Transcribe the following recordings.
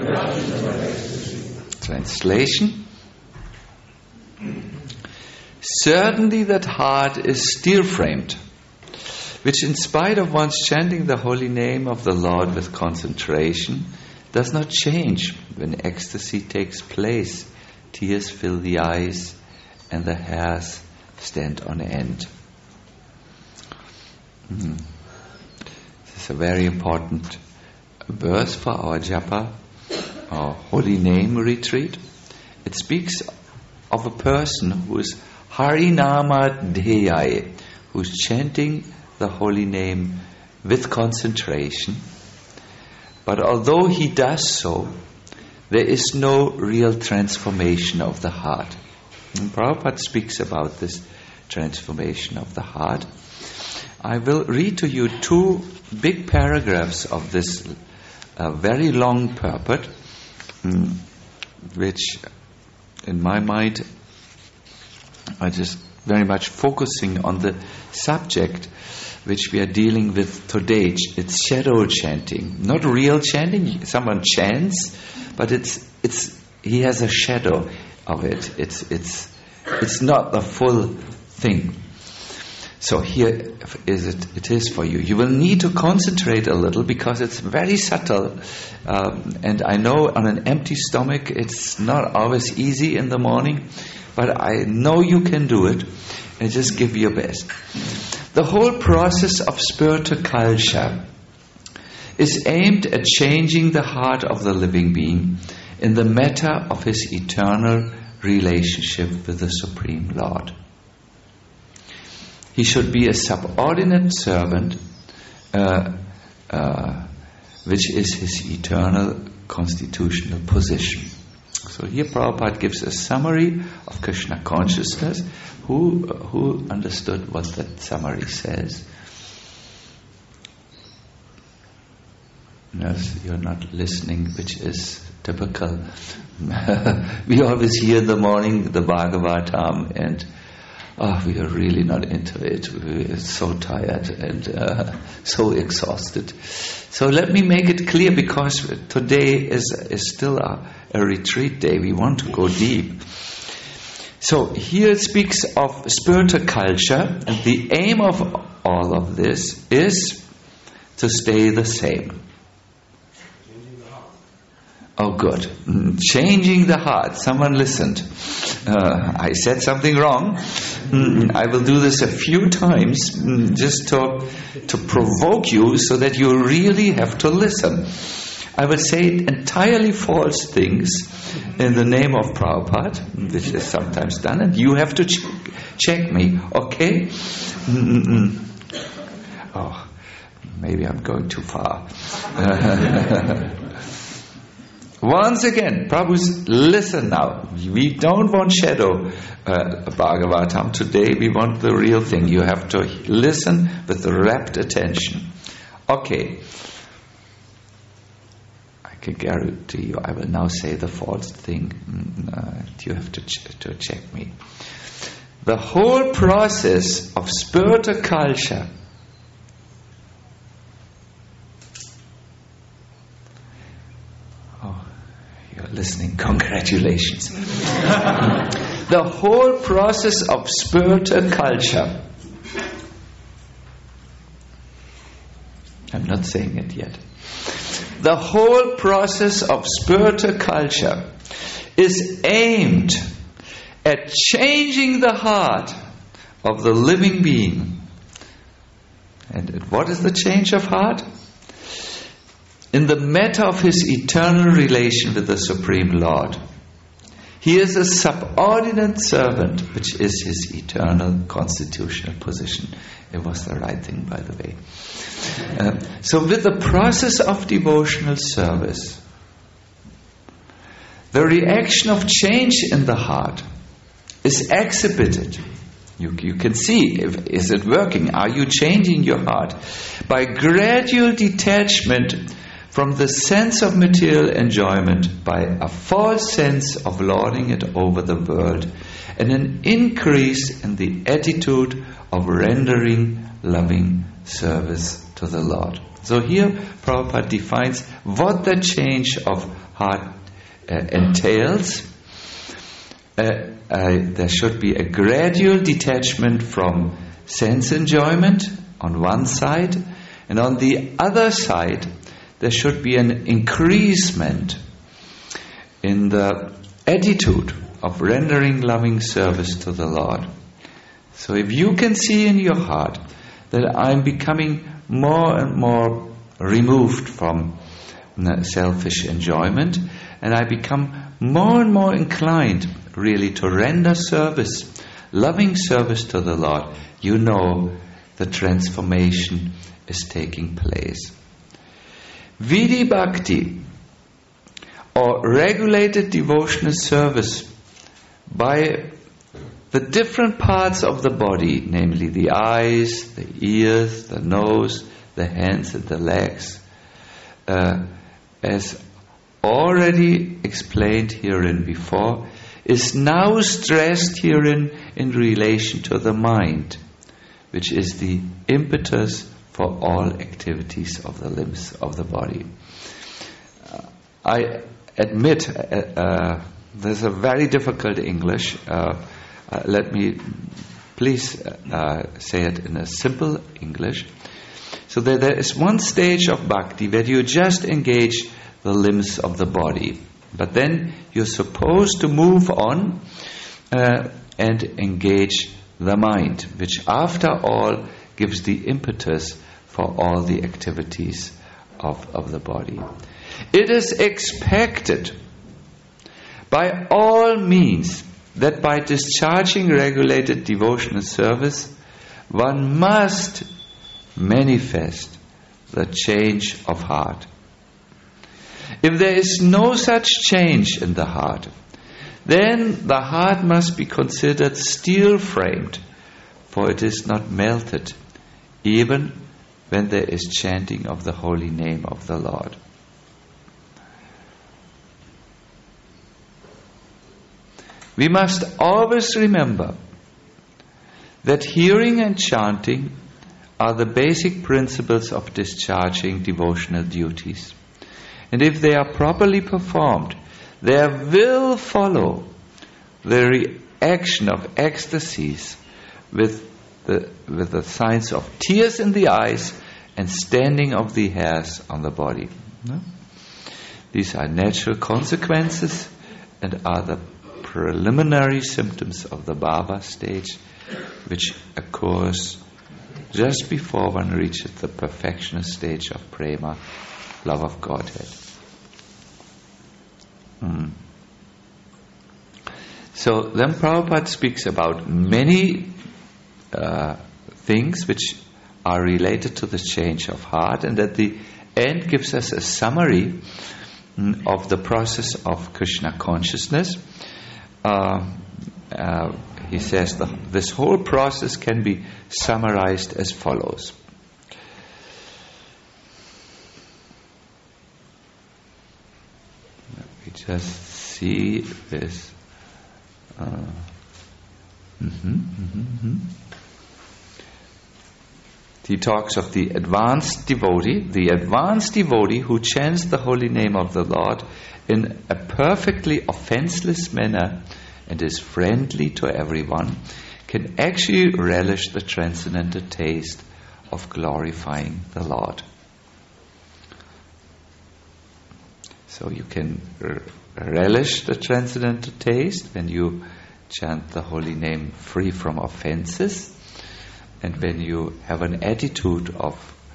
Translation. Certainly that heart is steel-framed, which in spite of one's chanting the holy name of the Lord with concentration, does not change when ecstasy takes place. Tears fill the eyes and the hairs stand on end. This is a very important verse for our japa, our holy name retreat. It speaks of a person who is Harinama Dheyai, who is chanting the holy name with concentration. But although he does so, there is no real transformation of the heart. And Prabhupada speaks about this transformation of the heart. I will read to you two big paragraphs of this very long purport, which in my mind are just very much focusing on the subject which we are dealing with today. It's shadow chanting, not real chanting. Someone chants, but he has a shadow of it. It's not the full thing. So here it is for you. You will need to concentrate a little because it's very subtle. And I know on an empty stomach it's not always easy in the morning, but I know you can do it, and just give your best. The whole process of spiritual culture is aimed at changing the heart of the living being in the matter of his eternal relationship with the Supreme Lord. He should be a subordinate servant, which is his eternal constitutional position. So here Prabhupada gives a summary of Krishna consciousness. Who understood what that summary says? Yes, you're not listening, which is typical. We always hear in the morning the Bhagavatam, and we are really not into it. We're so tired and so exhausted. So let me make it clear, because today is still a retreat day. We want to go deep. So here it speaks of spiritual culture, and the aim of all of this is to stay the same. Oh, good. Changing the heart. Someone listened. I said something wrong. I will do this a few times just to provoke you so that you really have to listen. I will say entirely false things in the name of Prabhupada, which is sometimes done, and you have to check me, okay? Oh, maybe I'm going too far. Once again, Prabhus, listen now. We don't want shadow Bhagavatam today. We want the real thing. You have to listen with rapt attention. Okay. I can guarantee you I will now say the false thing. You have to check me. The whole process of spiritual culture listening, congratulations. The whole process of spiritual culture, I'm not saying it yet. The whole process of spiritual culture is aimed at changing the heart of the living being. And what is the change of heart? In the matter of his eternal relation with the Supreme Lord. He is a subordinate servant, which is his eternal constitutional position. It was the right thing, by the way. So with the process of devotional service, the reaction of change in the heart is exhibited. You can see, is it working? Are you changing your heart? By gradual detachment from the sense of material enjoyment, by a false sense of lording it over the world, and an increase in the attitude of rendering loving service to the Lord. So here Prabhupada defines what the change of heart entails. There should be a gradual detachment from sense enjoyment on one side, and on the other side there should be an increasement in the attitude of rendering loving service to the Lord. So if you can see in your heart that I'm becoming more and more removed from selfish enjoyment, and I become more and more inclined really to render service, loving service to the Lord, you know the transformation is taking place. Vidhi Bhakti, or regulated devotional service by the different parts of the body, namely the eyes, the ears, the nose, the hands and the legs, as already explained herein before, is now stressed herein in relation to the mind, which is the impetus for all activities of the limbs of the body. I admit there's a very difficult English. Let me please say it in a simple English. So there is one stage of bhakti where you just engage the limbs of the body, but then you're supposed to move on and engage the mind, which after all gives the impetus for all the activities of the body. It is expected by all means that by discharging regulated devotional service, one must manifest the change of heart. If there is no such change in the heart, then the heart must be considered steel-framed, for it is not melted, even when there is chanting of the holy name of the Lord. We must always remember that hearing and chanting are the basic principles of discharging devotional duties. And if they are properly performed, there will follow the reaction of ecstasies with the signs of tears in the eyes and standing of the hairs on the body. No? These are natural consequences and are the preliminary symptoms of the bhava stage, which occurs just before one reaches the perfectionist stage of prema, love of Godhead. So then Prabhupada speaks about many things which are related to the change of heart, and at the end gives us a summary of the process of Krishna consciousness. He says this whole process can be summarized as follows. Let me just see this. He talks of the advanced devotee who chants the holy name of the Lord in a perfectly offenseless manner and is friendly to everyone, can actually relish the transcendental taste of glorifying the Lord. So you can relish the transcendental taste when you chant the holy name free from offenses, and when you have an attitude of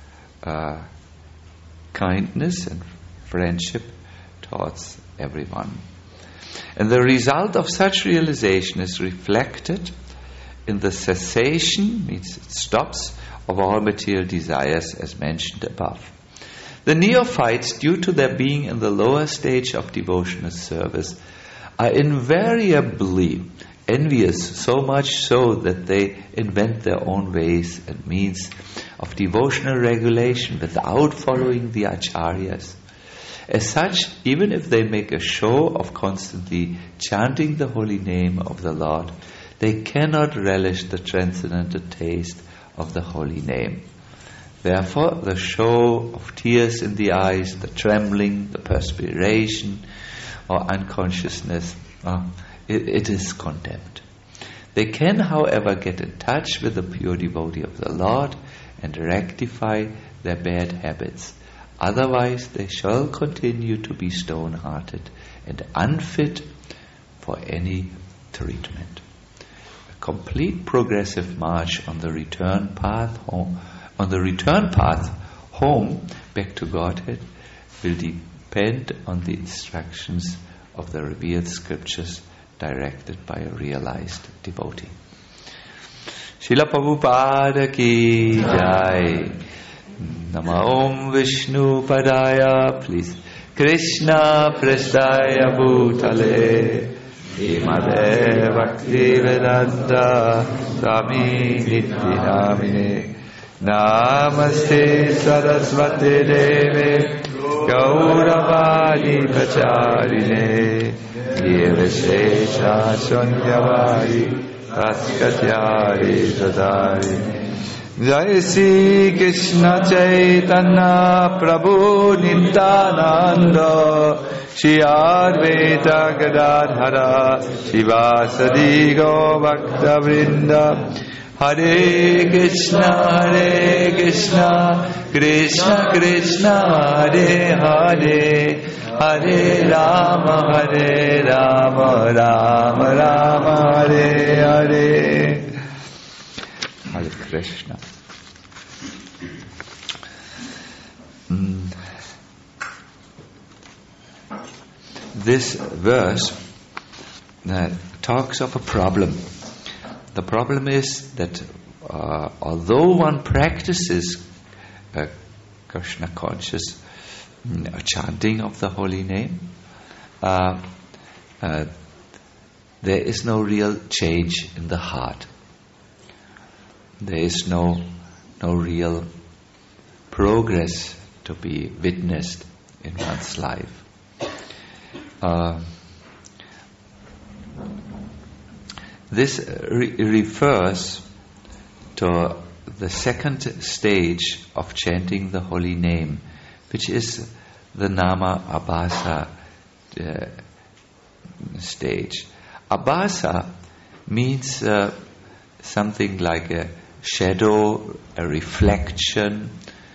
kindness and friendship towards everyone. And the result of such realization is reflected in the cessation, means it stops, of all material desires as mentioned above. The neophytes, due to their being in the lower stage of devotional service, are invariably envious, so much so that they invent their own ways and means of devotional regulation without following the acharyas. As such, even if they make a show of constantly chanting the holy name of the Lord, they cannot relish the transcendental taste of the holy name. Therefore, the show of tears in the eyes, the trembling, the perspiration, or unconsciousness, it is condemned. They can, however, get in touch with the pure devotee of the Lord and rectify their bad habits. Otherwise, they shall continue to be stone-hearted and unfit for any treatment. A complete progressive march on the return path home, back to Godhead, will depend on the instructions of the revealed scriptures directed by a realized devotee. Srila Prabhupada ki jai. Nama Om Vishnu Padaya, please. Krishna Prasthaya Bhutale, Himade Bhakti Vedanta, Swami Nityanamine, Namaste Saraswati Deve, Gauravani Pracharine, Yevashesha Shunyavari, Raskatyari Dadari. Jai Sri Krishna Chaitanya Prabhu Nityananda Shri Advaita Gadadhara Shivasadi Gaur-Bhakta Vrinda Hare Krishna Krishna Krishna Hare Hare Hare Rama Rama Rama Hare Hare. Hare Krishna. This verse talks of a problem. The problem is that although one practices Krishna conscious chanting of the holy name, there is no real change in the heart. There is no real progress to be witnessed in one's life. This refers to the second stage of chanting the holy name, which is the Nama Abhasa stage. Abhasa means something like a shadow, a reflection,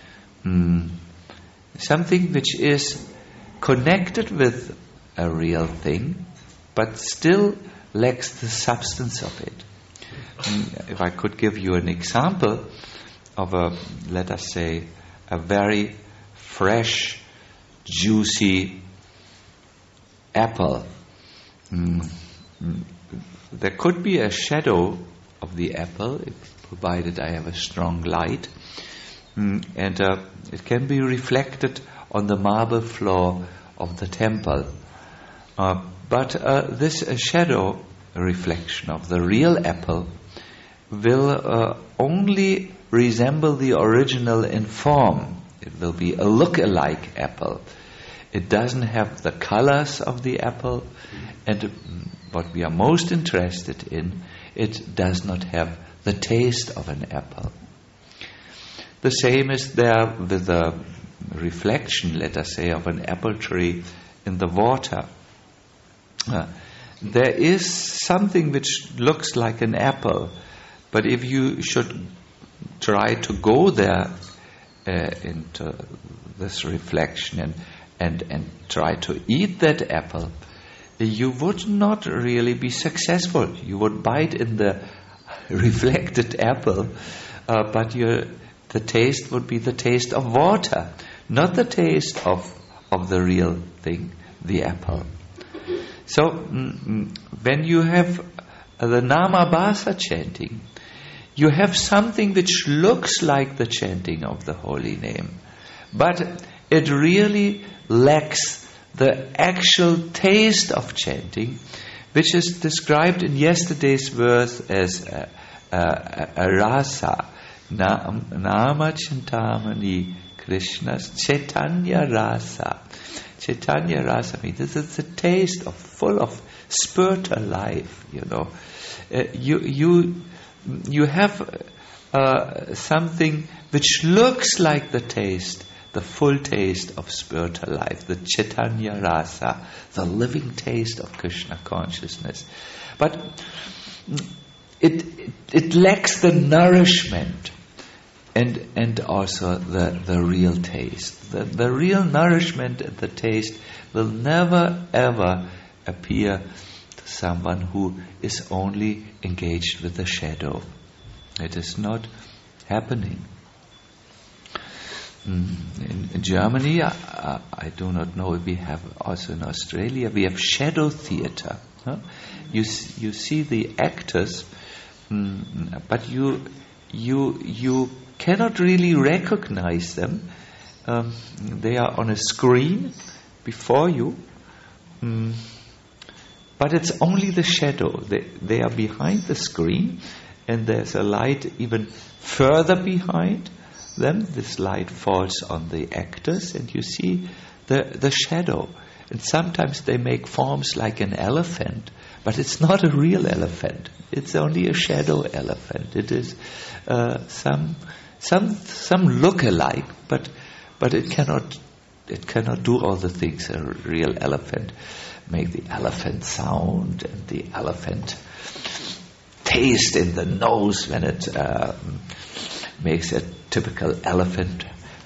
something which is connected with a real thing, but still lacks the substance of it. If I could give you an example of let us say, a very fresh, juicy apple. There could be a shadow of the apple, provided I have a strong light, and it can be reflected on the marble floor of the temple. But this shadow reflection of the real apple will only resemble the original in form. It will be a look-alike apple. It doesn't have the colors of the apple, and what we are most interested in, it does not have the taste of an apple. The same is there with the reflection, let us say, of an apple tree in the water. There is something which looks like an apple, but if you should try to go there into this reflection and try to eat that apple, you would not really be successful. You would bite in the reflected apple, but the taste would be the taste of water, not the taste of the real thing, the apple. So, when you have the Namabhasa chanting, you have something which looks like the chanting of the holy name, but it really lacks the actual taste of chanting, which is described in yesterday's verse as a rasa, Nama Chintamani Krishna's Chaitanya rasa. Chaitanya rasa means this is the taste of full of spiritual life. You know, you have something which looks like the full taste of spiritual life, the Chaitanya Rasa, the living taste of Krishna consciousness. But it lacks the nourishment and also the real taste. The real nourishment and the taste will never ever appear to someone who is only engaged with the shadow. It is not happening. In Germany, I do not know if we have also in Australia, we have shadow theater. Huh? You see the actors, but you cannot really recognize them. They are on a screen before you, but it's only the shadow. They are behind the screen, and there's a light even further behind them. This light falls on the actors, and you see the shadow. And sometimes they make forms like an elephant, but it's not a real elephant. It's only a shadow elephant. It is some look-alike, but it cannot do all the things a real elephant. Make the elephant sound and the elephant taste in the nose when it makes a typical elephant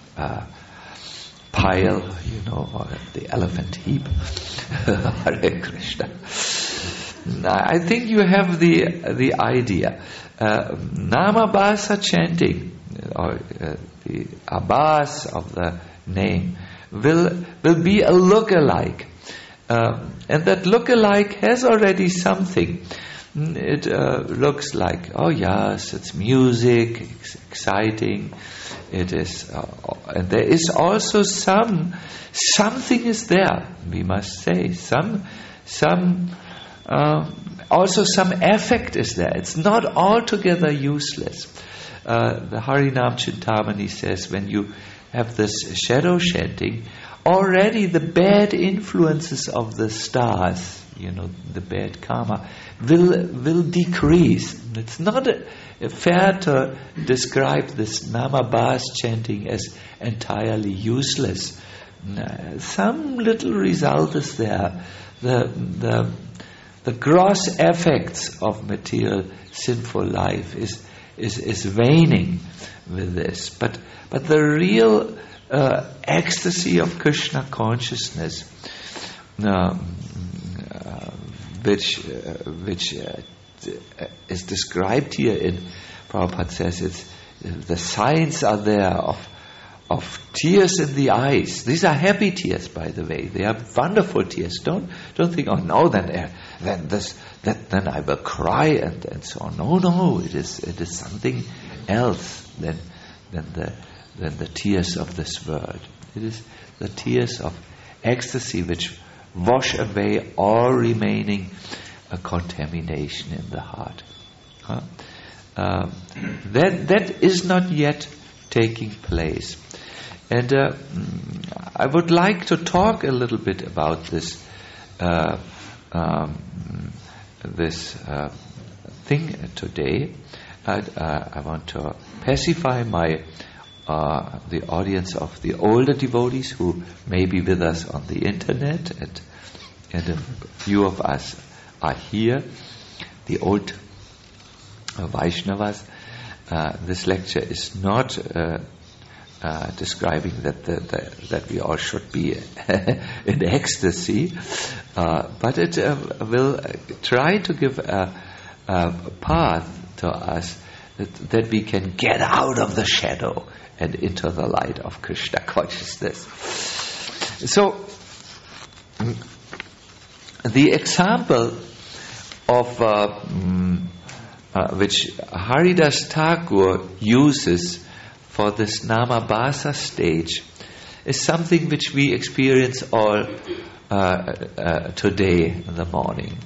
pile, or the elephant heap. Hare Krishna. I think you have the idea. Namabhasa chanting, or the abhas of the name, will be a look-alike. And that look-alike has already something. It looks like, oh yes, it's music, it's exciting. It is, and there is also something is there. We must say also some effect is there. It's not altogether useless. The Harinam Chintamani says when you have this shadow chanting, already the bad influences of the stars, the bad karma, will decrease. It's not fair to describe this Namabhas chanting as entirely useless. Some little result is there. The gross effects of material sinful life is waning with this. But the real ecstasy of Krishna consciousness, which is described here in Prabhupada says it's the signs are there of tears in the eyes. These are happy tears, by the way. They are wonderful tears. Don't think, oh no, then I will cry and so on. No, it is something else than the tears of this world. It is the tears of ecstasy which wash away all remaining contamination in the heart. That is not yet taking place. And I would like to talk a little bit about this thing today. I want to pacify the audience of the older devotees who may be with us on the internet, and a few of us are here, the old Vaishnavas. This lecture is not describing that we all should be in ecstasy, but it will try to give a path to us that we can get out of the shadow and into the light of Krishna consciousness. So, the example of which Haridas Thakur uses for this Namabhasa stage is something which we experience all today in the morning.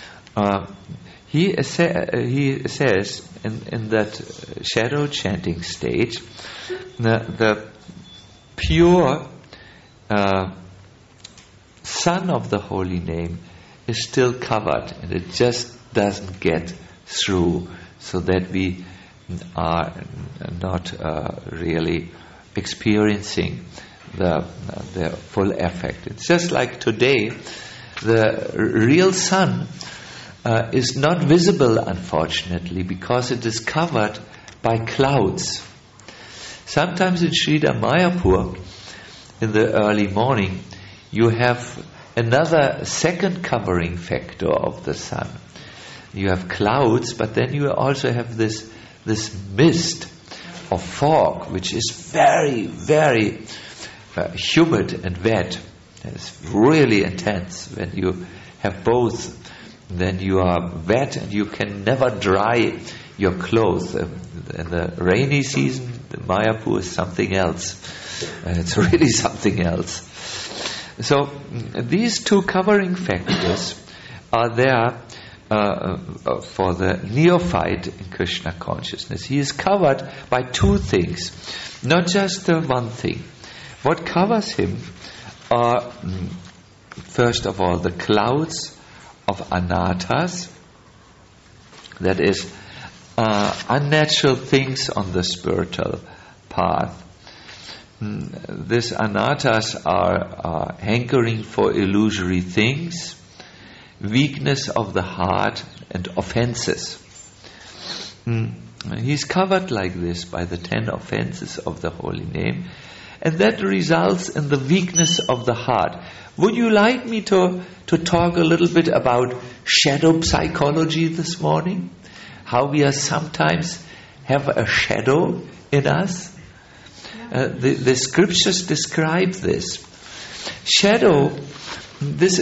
He says in that shadow chanting stage, the pure sun of the holy name is still covered, and it just doesn't get through, so that we are not really experiencing the full effect. It's just like today, the real sun is not visible, unfortunately, because it is covered by clouds. Sometimes in Sridhar Mayapur, in the early morning, you have another second covering factor of the sun. You have clouds, but then you also have this mist of fog, which is very, very humid and wet. It's really intense. When you have both, then you are wet and you can never dry your clothes. In the rainy season, Mayapur is something else. It's really something else. So these two covering factors are there for the neophyte in Krishna consciousness. He is covered by two things, not just one thing. What covers him are, first of all, the clouds of anarthas, that is, unnatural things on the spiritual path. These anarthas are hankering for illusory things, weakness of the heart, and offenses. He's covered like this by the 10 offenses of the holy name, and that results in the weakness of the heart. Would you like me to talk a little bit about shadow psychology this morning? How we are sometimes have a shadow in us? The scriptures describe this. Shadow, this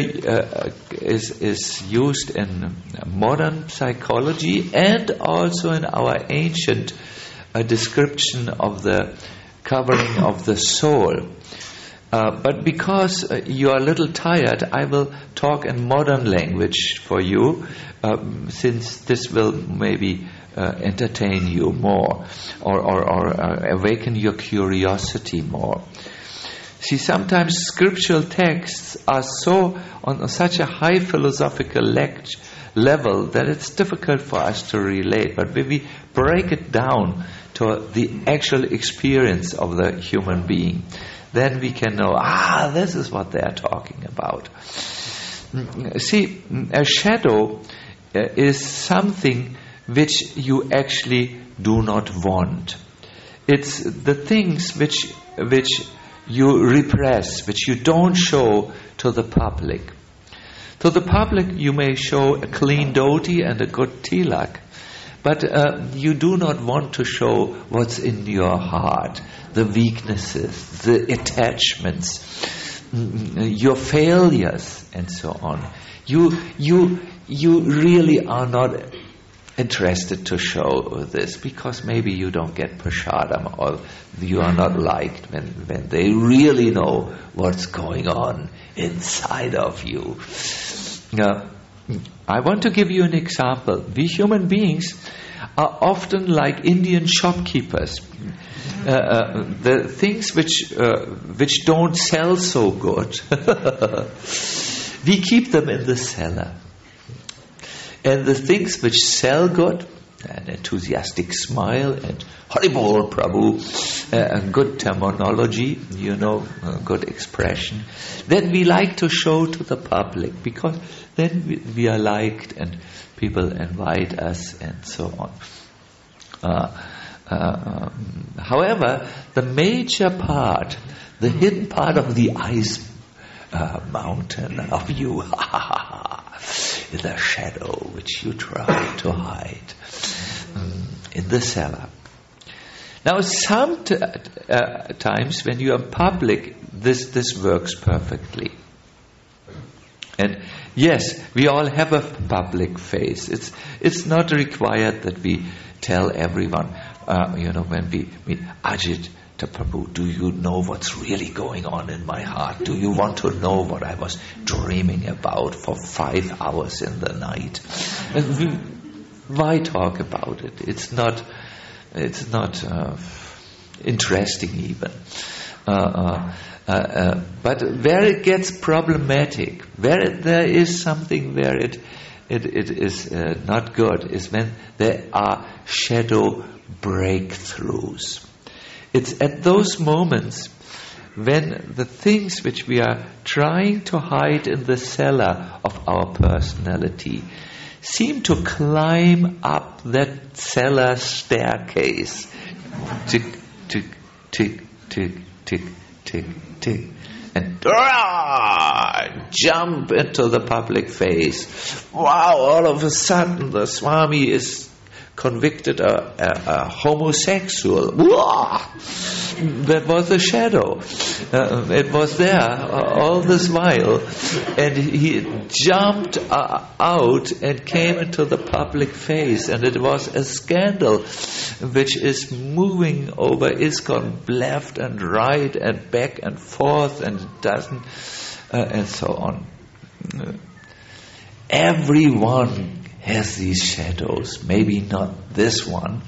is used in modern psychology and also in our ancient description of the covering of the soul. But because you are a little tired, I will talk in modern language for you, since this will maybe entertain you more or awaken your curiosity more. See, sometimes scriptural texts are so on such a high philosophical level that it's difficult for us to relate. But when we break it down to the actual experience of the human being, then we can know, this is what they are talking about. See, a shadow is something which you actually do not want. It's the things which you repress, which you don't show to the public. To the public you may show a clean dhoti and a good tilak, but you do not want to show what's in your heart, the weaknesses, the attachments, your failures, and so on. You really are not interested to show this because maybe you don't get prasadam or you are not liked when they really know what's going on inside of you. Now, I want to give you an example. We human beings are often like Indian shopkeepers. The things which don't sell so good, we keep them in the cellar. And the things which sell good, an enthusiastic smile and Haribol Prabhu, a good terminology, good expression, then we like to show to the public because then we are liked and people invite us and so on. However, the major part, the hidden part of the ice mountain of you, the shadow which you try to hide in the cellar. Now, sometimes when you are public, this works perfectly. And yes, we all have a public face. It's not required that we tell everyone. When we meet Ajit Prabhu, do you know what's really going on in my heart? Do you want to know what I was dreaming about for 5 hours in the night? Why talk about it? It's not interesting even. But where it gets problematic, where there is something where it it is not good is when there are shadow breakthroughs. It's at those moments when the things which we are trying to hide in the cellar of our personality seem to climb up that cellar staircase. Tick, tick, tick, tick, tick, tick, tick. And jump into the public face. Wow, all of a sudden the Swami is convicted a homosexual. That was a shadow. It was there all this while, and he jumped out and came into the public face, and it was a scandal which is moving over ISKCON left and right and back and forth, and it doesn't and so on. Everyone has these shadows. Maybe not this one.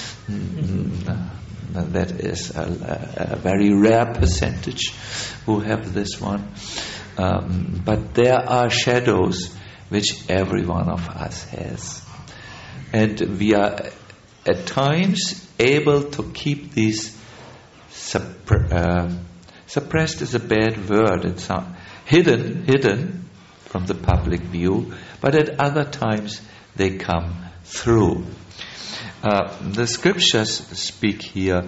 That is a very rare percentage who have this one. But there are shadows which every one of us has. And we are at times able to keep these suppressed is a bad word. It's not hidden from the public view, but at other times they come through. The scriptures speak here.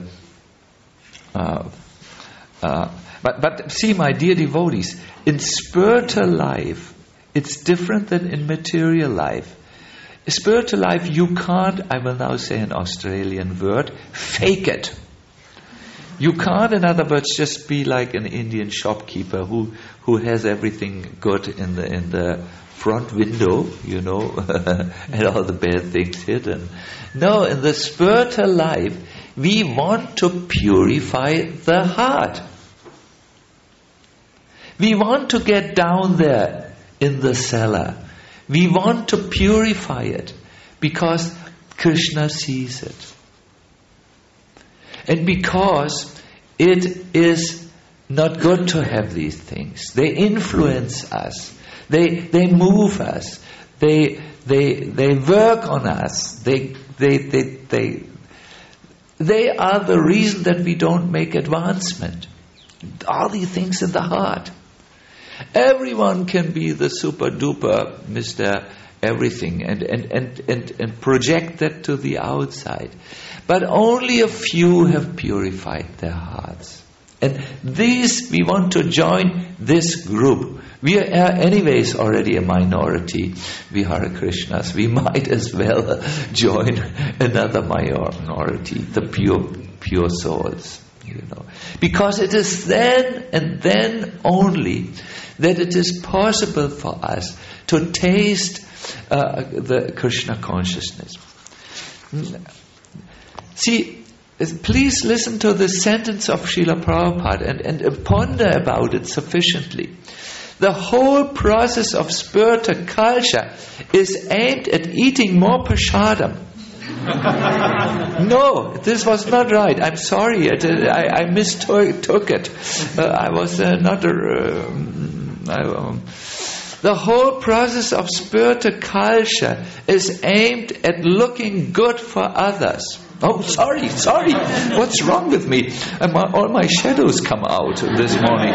But see, my dear devotees, in spiritual life, it's different than in material life. In spiritual life, you can't, I will now say an Australian word, fake it. You can't, in other words, just be like an Indian shopkeeper who has everything good in the front window, and all the bad things hidden. No, in the spiritual life, we want to purify the heart. We want to get down there in the cellar. We want to purify it because Krishna sees it. And because it is not good to have these things. They influence us. They move us. They work on us. They are the reason that we don't make advancement. All these things in the heart. Everyone can be the super duper Mr. Everything and project that to the outside. But only a few have purified their hearts. And these, we want to join this group. We are anyways already a minority. We Hare Krishnas. We might as well join another minority, the pure souls. Because it is then and then only that it is possible for us to taste the Krishna consciousness. See, please listen to the sentence of Srila Prabhupada and ponder about it sufficiently. The whole process of spiritual culture is aimed at eating more prasadam. No, this was not right. I'm sorry. I mistook it. I was not... the whole process of spiritual culture is aimed at looking good for others. Oh, sorry. What's wrong with me? All my shadows come out this morning.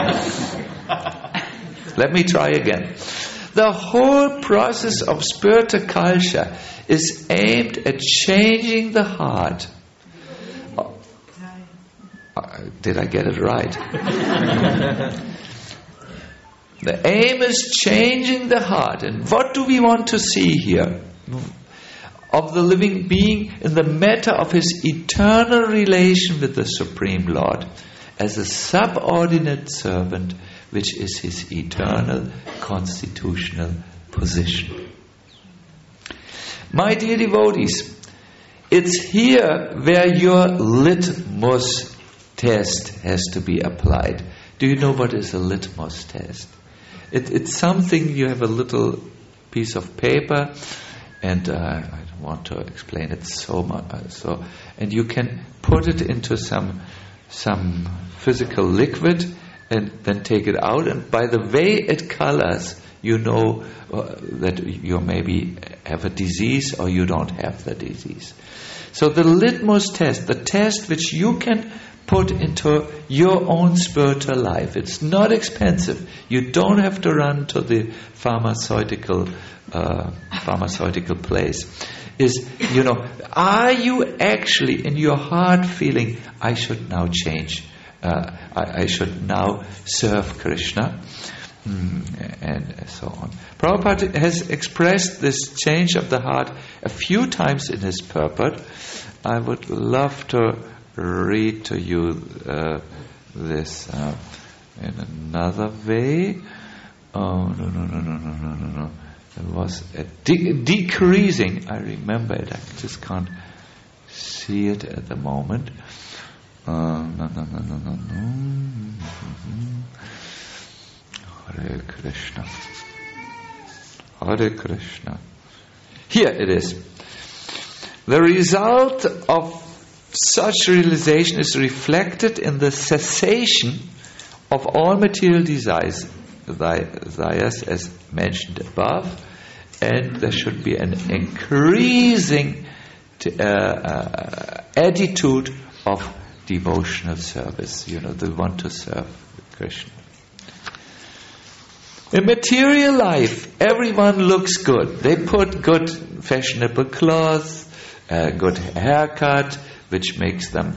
Let me try again. The whole process of spiritual culture is aimed at changing the heart. Did I get it right? The aim is changing the heart. And what do we want to see here? Of the living being in the matter of his eternal relation with the Supreme Lord as a subordinate servant, which is his eternal constitutional position. My dear devotees, it's here where your litmus test has to be applied. Do you know what is a litmus test? It's something, you have a little piece of paper, and I don't want to explain it so much. And you can put it into some physical liquid, and then take it out. And by the way it colors, you know that you maybe have a disease or you don't have the disease. So the litmus test, the test which you can put into your own spiritual life, it's not expensive. You don't have to run to the pharmaceutical place. Is, are you actually in your heart feeling, I should now change, I should now serve Krishna, and so on. Prabhupada has expressed this change of the heart a few times in his purport. I would love to read to you this in another way. Oh, no. It was a decreasing. I remember it. I just can't see it at the moment. No. Hare Krishna. Hare Krishna. Here it is. The result of such realization is reflected in the cessation of all material desires as mentioned above, and there should be an increasing attitude of devotional service. They want to serve Krishna. In material life, everyone looks good. They put good fashionable clothes, a good haircut, which makes them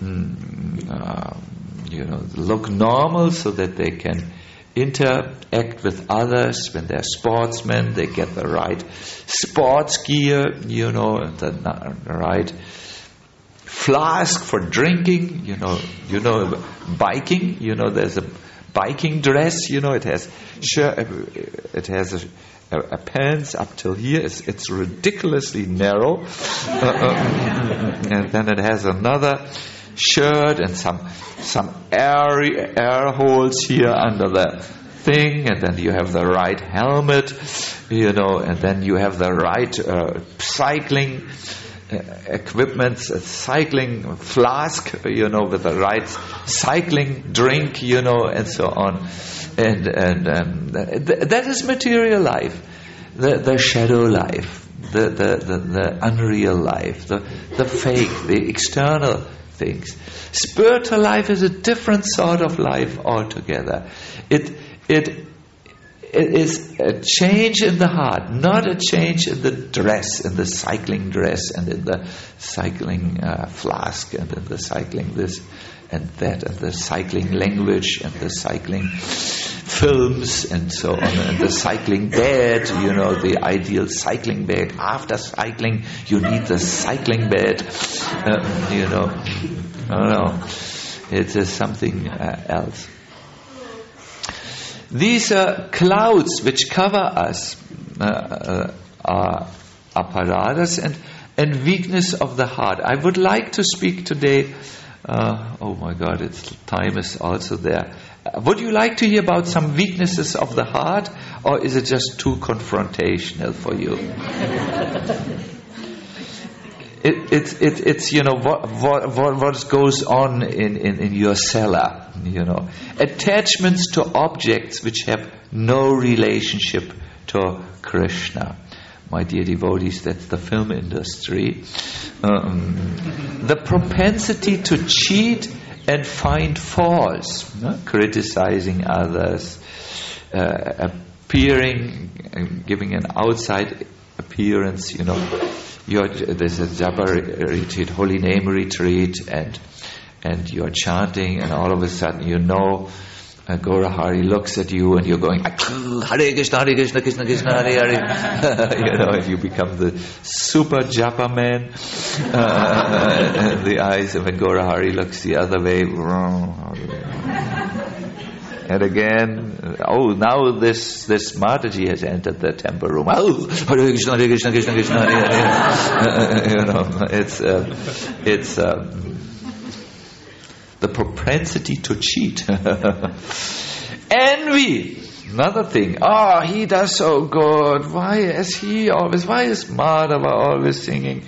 look normal so that they can interact with others. When they're sportsmen, they get the right sports gear, the right flask for drinking, biking, there's a biking dress, it has a pants up till here. It's ridiculously narrow, and then it has another shirt and some air holes here under the thing, and then you have the right helmet, and then you have the right cycling equipment, a cycling flask, with the right cycling drink, and so on. And that is material life, the shadow life, the unreal life, the fake, the external things. Spiritual life is a different sort of life altogether. It is a change in the heart, not a change in the dress, in the cycling dress, and in the cycling flask, and in the cycling this and that, and the cycling language, and the cycling films, and so on, and the cycling bed, the ideal cycling bed. After cycling, you need the cycling bed, No. It is something else. These clouds which cover us are apparatus and weakness of the heart. I would like to speak today. Oh my God, time is also there. Would you like to hear about some weaknesses of the heart, or is it just too confrontational for you? It's what goes on in your cellar, attachments to objects which have no relationship to Krishna. My dear devotees, that's the film industry. The propensity to cheat and find faults, criticizing others, appearing, giving an outside appearance, there's a japa retreat, holy name retreat, and you're chanting, and all of a sudden Gaura Hari looks at you, and you're going Hare Krishna, Hare Krishna, Krishna Krishna, Hare Hare. And you become the super japa man. And the eyes, and when Gaura Hari looks the other way, and again, now this Mataji has entered the temple room. Oh, Hare Krishna, Hare Krishna, Krishna Krishna, Hare Hare. It's the propensity to cheat. Envy, another thing. Oh, he does so good. Why is Madhava always singing?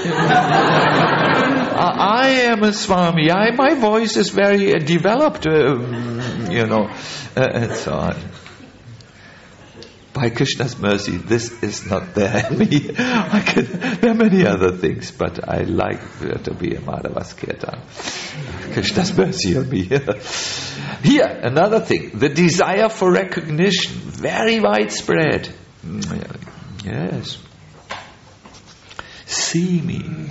I am a Swami. My voice is very developed, and so on. by Krishna's mercy, this is not there in me. There are many other things, but I like to be a Madhava's Kirtan. Krishna's mercy on me. Here, another thing, the desire for recognition, very widespread. Yes. See me,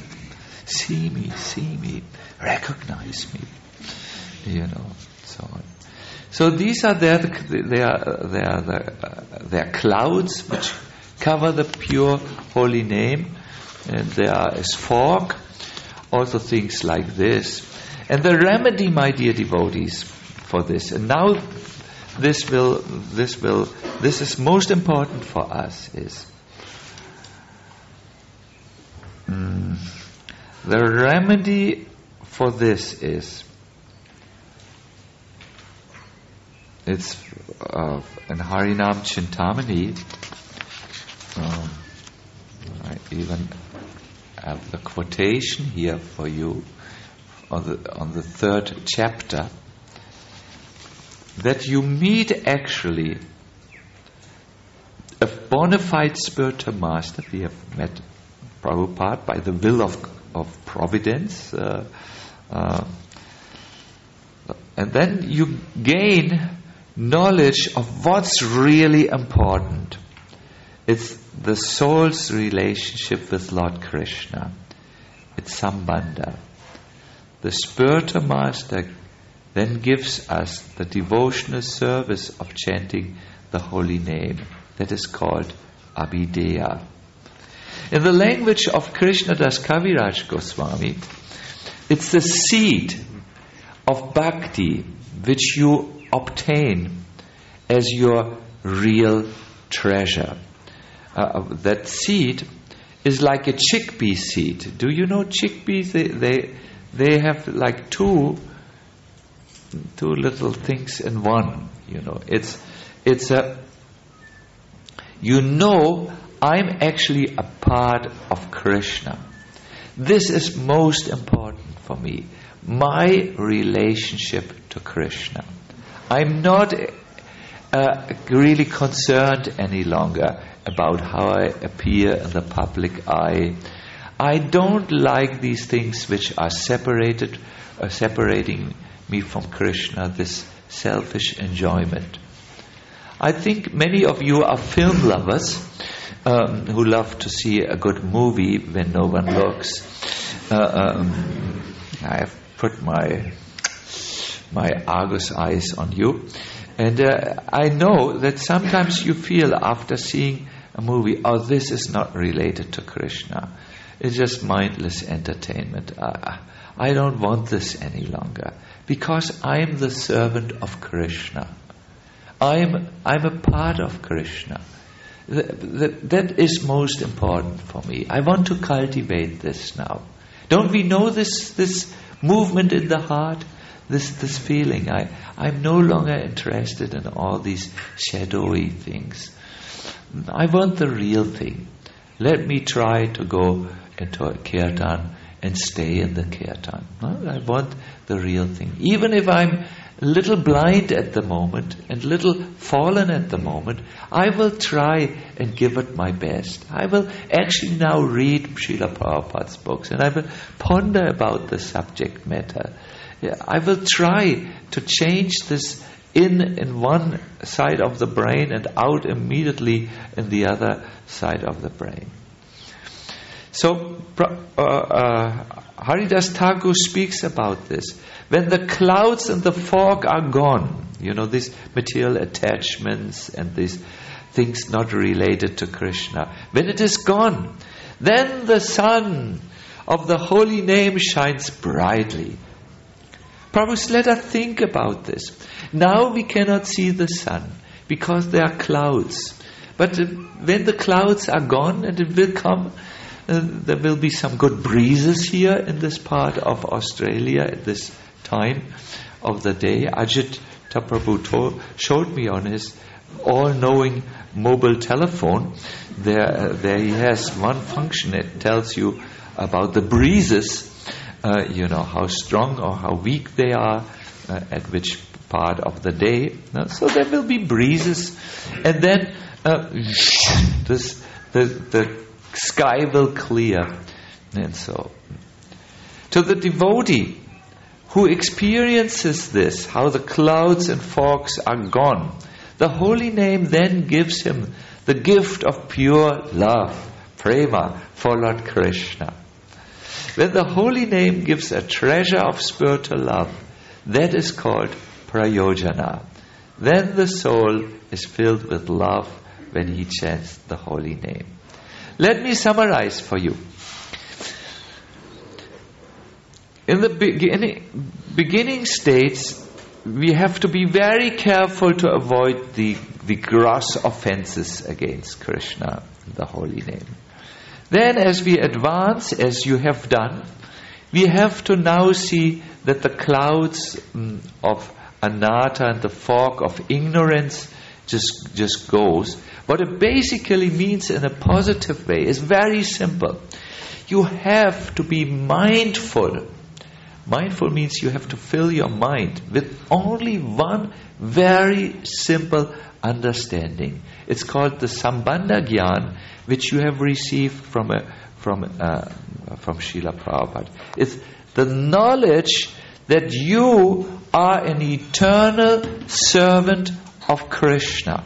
recognize me, so on. So these are they are clouds which cover the pure holy name, and there is fog, also things like this. And the remedy, my dear devotees, for this, and now this is most important for us, is the remedy for this is, it's in Harinam Chintamani. I even have the quotation here for you on the 3rd chapter, that you meet actually a bona fide spiritual master. We have met Prabhupada by the will of providence, and then you gain knowledge of what's really important. It's the soul's relationship with Lord Krishna. It's Sambandha. The spiritual master then gives us the devotional service of chanting the holy name. That is called Abhideya. In the language of Krishnadas Kaviraj Goswami, it's the seed of bhakti which you obtain as your real treasure. That seed is like a chickpea seed. Do you know chickpeas? They have like two little things in one. It's a. I'm actually a part of Krishna. This is most important for me. My relationship to Krishna. I'm not really concerned any longer about how I appear in the public eye. I don't like these things which are separating me from Krishna, this selfish enjoyment. I think many of you are film lovers who love to see a good movie when no one looks. I have put my Argus eyes on you, and I know that sometimes you feel after seeing a movie, this is not related to Krishna. It's just mindless entertainment. I don't want this any longer, because I'm the servant of Krishna. I'm a part of Krishna. That is most important for me. I want to cultivate this now. Don't we know this movement in the heart? This feeling. I'm no longer interested in all these shadowy things. I want the real thing. Let me try to go into a kirtan and stay in the kirtan. I want the real thing. Even if I'm a little blind at the moment and a little fallen at the moment, I will try and give it my best. I will actually now read Srila Prabhupada's books, and I will ponder about the subject matter. I will try to change this in one side of the brain and out immediately in the other side of the brain. So Haridas Thakur speaks about this. When the clouds and the fog are gone, these material attachments and these things not related to Krishna, when it is gone, then the sun of the holy name shines brightly. Prabhu, let us think about this. Now we cannot see the sun because there are clouds. But when the clouds are gone, and it will come, there will be some good breezes here in this part of Australia at this time of the day. Ajit Prabhu showed me on his all-knowing mobile telephone. There he has one function. It tells you about the breezes, how strong or how weak they are, at which part of the day. So there will be breezes. And then the sky will clear, and so. To the devotee who experiences this, how the clouds and fogs are gone, the holy name then gives him the gift of pure love, prema, for Lord Krishna. When the holy name gives a treasure of spiritual love, that is called prayojana. Then the soul is filled with love when he chants the holy name. Let me summarize for you. In the beginning states, we have to be very careful to avoid the gross offenses against Krishna, the holy name. Then as we advance, as you have done, we have to now see that the clouds of anatta and the fog of ignorance just goes. What it basically means in a positive way is very simple. You have to be mindful. Mindful means you have to fill your mind with only one very simple understanding. It's called the Sambandha Gyan, which you have received from Srila Prabhupada. It's the knowledge that you are an eternal servant of Krishna.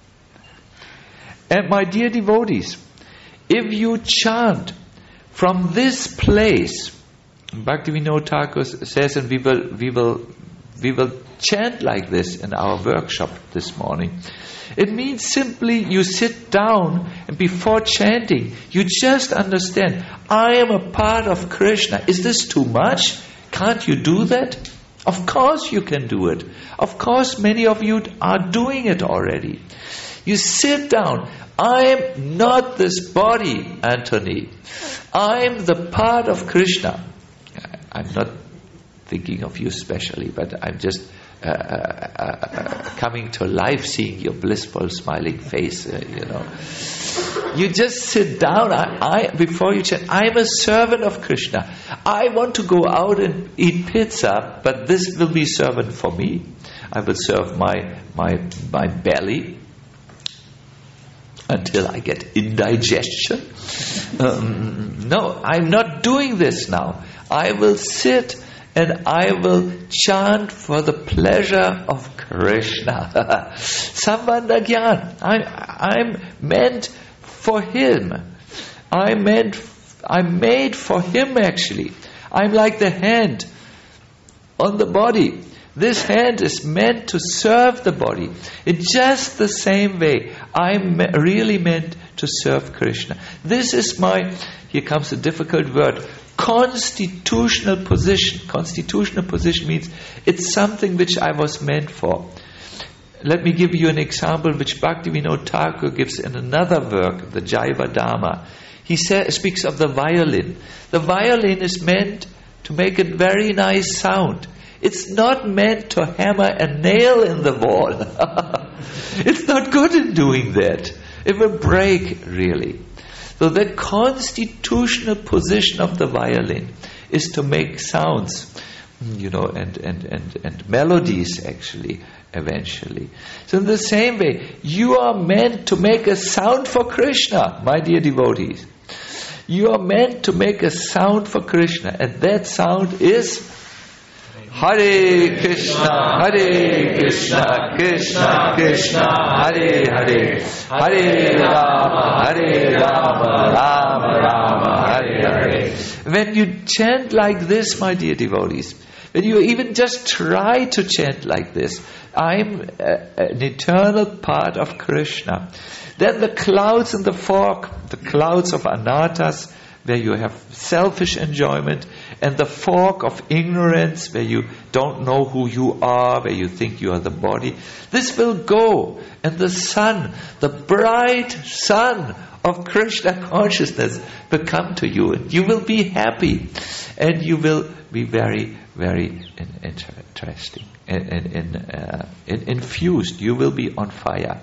And my dear devotees, if you chant from this place, Bhaktivinoda Thakur says, and we will chant like this in our workshop this morning. It means simply you sit down and before chanting, you just understand, I am a part of Krishna. Is this too much? Can't you do that? Of course you can do it. Of course many of you are doing it already. You sit down. I am not this body, Anthony. I am the part of Krishna. I'm not thinking of you specially, but I'm just coming to life, seeing your blissful, smiling face. You just sit down. Before you chant, I am a servant of Krishna. I want to go out and eat pizza, but this will be servant for me. I will serve my belly until I get indigestion. No, I'm not doing this now. I will sit and I will chant for the pleasure of Krishna. Sambandha Gyan. I'm meant for Him. I'm made for Him actually. I'm like the hand on the body. This hand is meant to serve the body. In just the same way, I'm really meant to serve Krishna. This is here comes a difficult word, constitutional position. Constitutional position means it's something which I was meant for. Let me give you an example which Bhaktivinoda Thakur gives in another work, the Jaiva Dharma. He speaks of the violin. The violin is meant to make a very nice sound. It's not meant to hammer a nail in the wall. It's not good in doing that. It will break, really. So the constitutional position of the violin is to make sounds, and melodies actually, eventually. So in the same way, you are meant to make a sound for Krishna, my dear devotees. You are meant to make a sound for Krishna, and that sound is Hare Krishna, Krishna Krishna, Hare Hare, Hare Rama, Rama Rama, Hare Hare. When you chant like this, my dear devotees, when you even just try to chant like this, I'm an eternal part of Krishna. Then the clouds and the fog, the clouds of anattas, where you have selfish enjoyment, and the fog of ignorance, where you don't know who you are, where you think you are the body, this will go, and the sun, the bright sun of Krishna consciousness will come to you, and you will be happy, and you will be very, very interesting, infused. You will be on fire.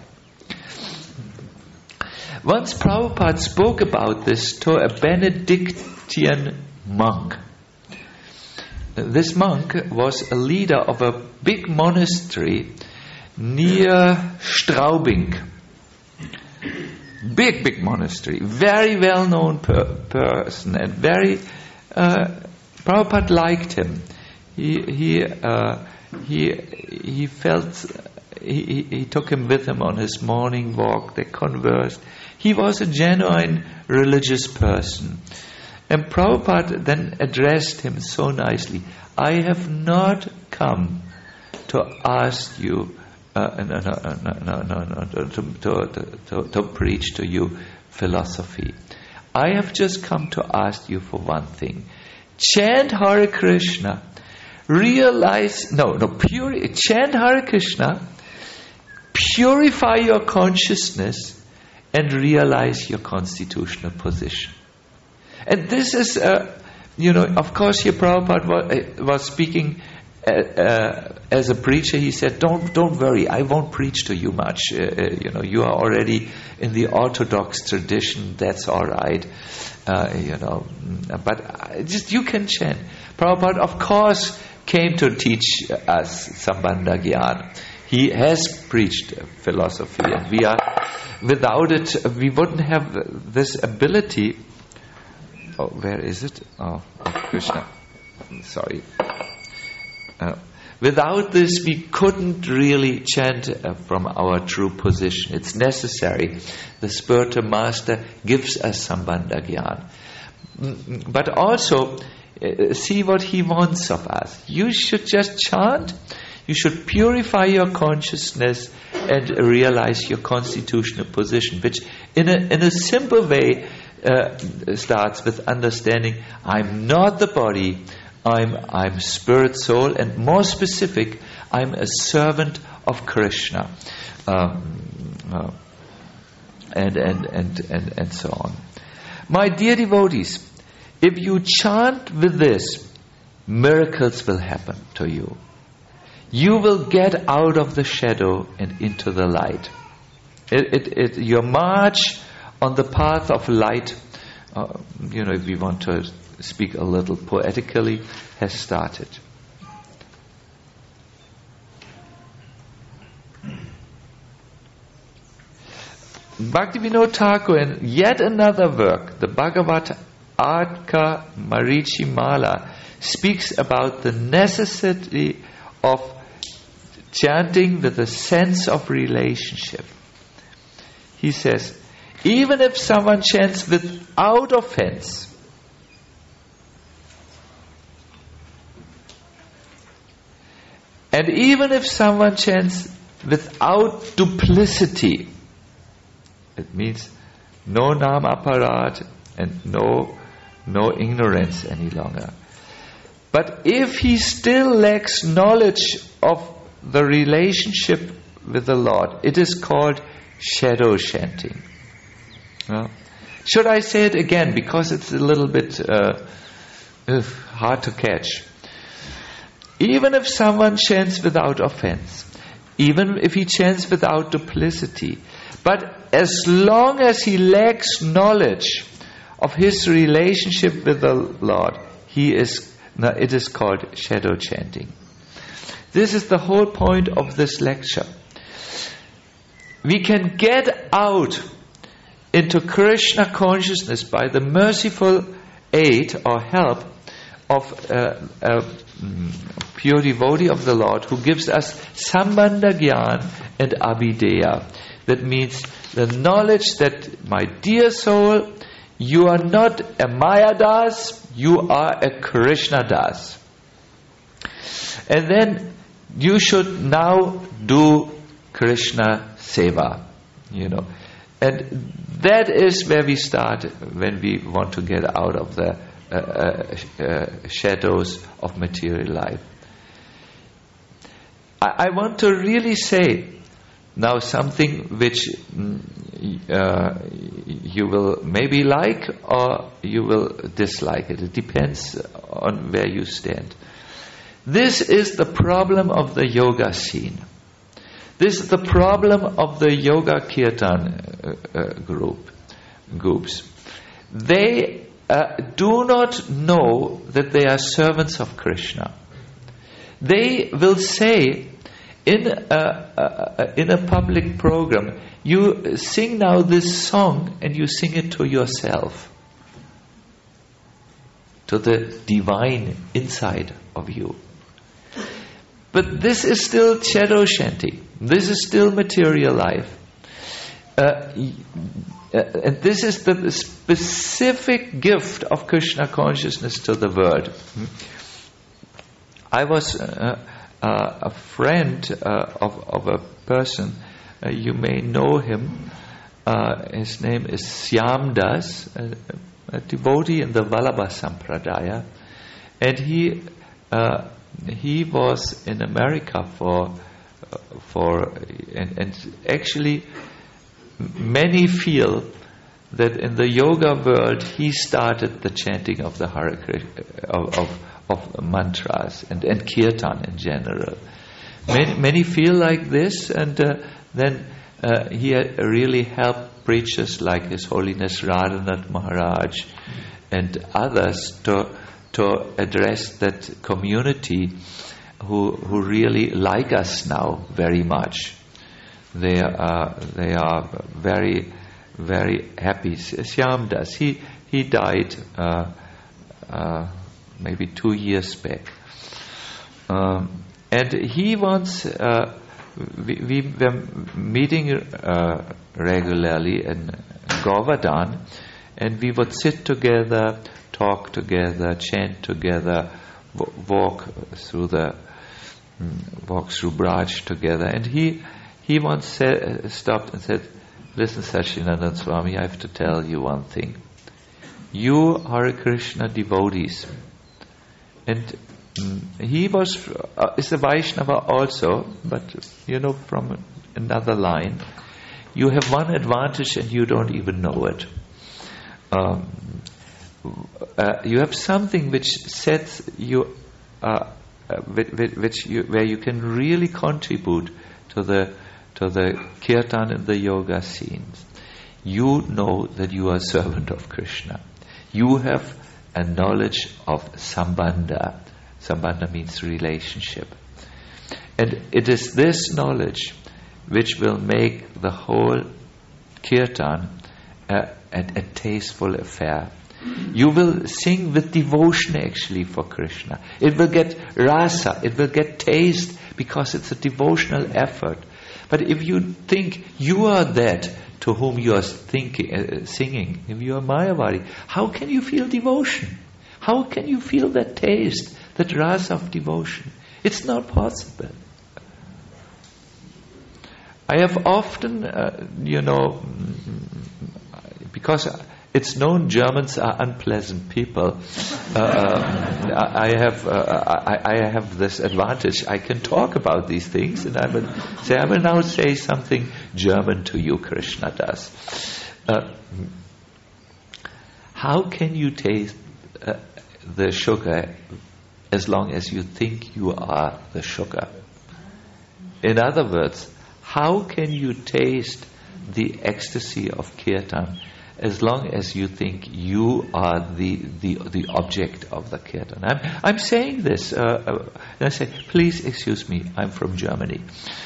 Once Prabhupada spoke about this to a Benedictine monk. This monk was a leader of a big monastery near Straubing. big monastery, very well-known person, and very Prabhupada liked him. He felt he took him with him on his morning walk. They conversed. He was a genuine religious person. And Prabhupada then addressed him so nicely. I have not come to ask you to preach to you philosophy. I have just come to ask you for one thing. Chant Hare Krishna. Chant Hare Krishna. Purify your consciousness and realize your constitutional position. And this is, of course, here Prabhupada was speaking as a preacher. He said, don't worry, I won't preach to you much. You are already in the orthodox tradition, that's all right. But just you can chant. Prabhupada, of course, came to teach us Sambandha Gyan. He has preached philosophy, and without it, we wouldn't have this ability. Oh, where is it? Oh, Krishna. Sorry. Without this, we couldn't really chant from our true position. It's necessary. The spiritual master gives us Sambandha Gyan. But also, see what he wants of us. You should just chant. You should purify your consciousness and realize your constitutional position, which in a simple way starts with understanding I'm not the body, I'm spirit, soul, and more specific, I'm a servant of Krishna, and so on. My dear devotees, if you chant with this, miracles will happen to you. You will get out of the shadow and into the light. Your march on the path of light, if we want to speak a little poetically, has started. Bhaktivinoda Thakur, in yet another work, the Bhagavat Arka Marichimala, speaks about the necessity of chanting with a sense of relationship. He says, even if someone chants without offense, and even if someone chants without duplicity, it means no nam aparat and no ignorance any longer. But if he still lacks knowledge of the relationship with the Lord, it is called shadow chanting. Should I say it again, because it's a little bit hard to catch? Even if someone chants without offense, even if he chants without duplicity, but as long as he lacks knowledge of his relationship with the Lord, it is called shadow chanting. This is the whole point of this lecture. We can get out into Krishna consciousness by the merciful aid or help of a pure devotee of the Lord who gives us Sambandha Gyan and Abhideya. That means the knowledge that, my dear soul, you are not a Maya Das, you are a Krishna Das. And then you should now do Krishna Seva, And that is where we start when we want to get out of the shadows of material life. I want to really say now something which you will maybe like or you will dislike it. It depends on where you stand. This is the problem of the yoga scene. This is the problem of the yoga kirtan groups. They do not know that they are servants of Krishna. They will say, in a public program, you sing now this song and you sing it to yourself, to the divine inside of you. But this is still shadow chanting. This is still material life. And this is the specific gift of Krishna consciousness to the world. I was a friend of a person, you may know him. His name is Shyam Das, a devotee in the Vallabha Sampradaya, and he was in America and actually many feel that in the yoga world he started the chanting of the Hare Krishna, of mantras and kirtan in general. Many feel like this, and then he really helped preachers like His Holiness Radhanath Maharaj and others to address that community who really like us now very much. They are very, very happy. Shyam Das, he died maybe 2 years back, and he once we were meeting regularly in Govardhan, and we would sit together, talk together, chant together, walk through Braj together. And he once stopped and said, "Listen, Sachinandan Swami, I have to tell you one thing. You are a Krishna devotees." And he is a Vaishnava also, but from another line. You have one advantage and you don't even know it. You have something which sets you, where you can really contribute to the kirtan and the yoga scenes. You know that you are a servant of Krishna. You have a knowledge of sambandha. Sambandha means relationship. And it is this knowledge which will make the whole kirtan a tasteful affair. You will sing with devotion actually for Krishna. It will get rasa, it will get taste, because it's a devotional effort. But if you think you are that to whom you are singing, if you are Mayavadi, how can you feel devotion? How can you feel that taste, that rasa of devotion? It's not possible. I have often, because it's known Germans are unpleasant people, I have this advantage. I can talk about these things, and I will now say something German to you, Krishna Das. How can you taste the sugar as long as you think you are the sugar? In other words, how can you taste the ecstasy of kirtan as long as you think you are the object of the kirtan? I'm saying this, and I say, please excuse me, I'm from Germany.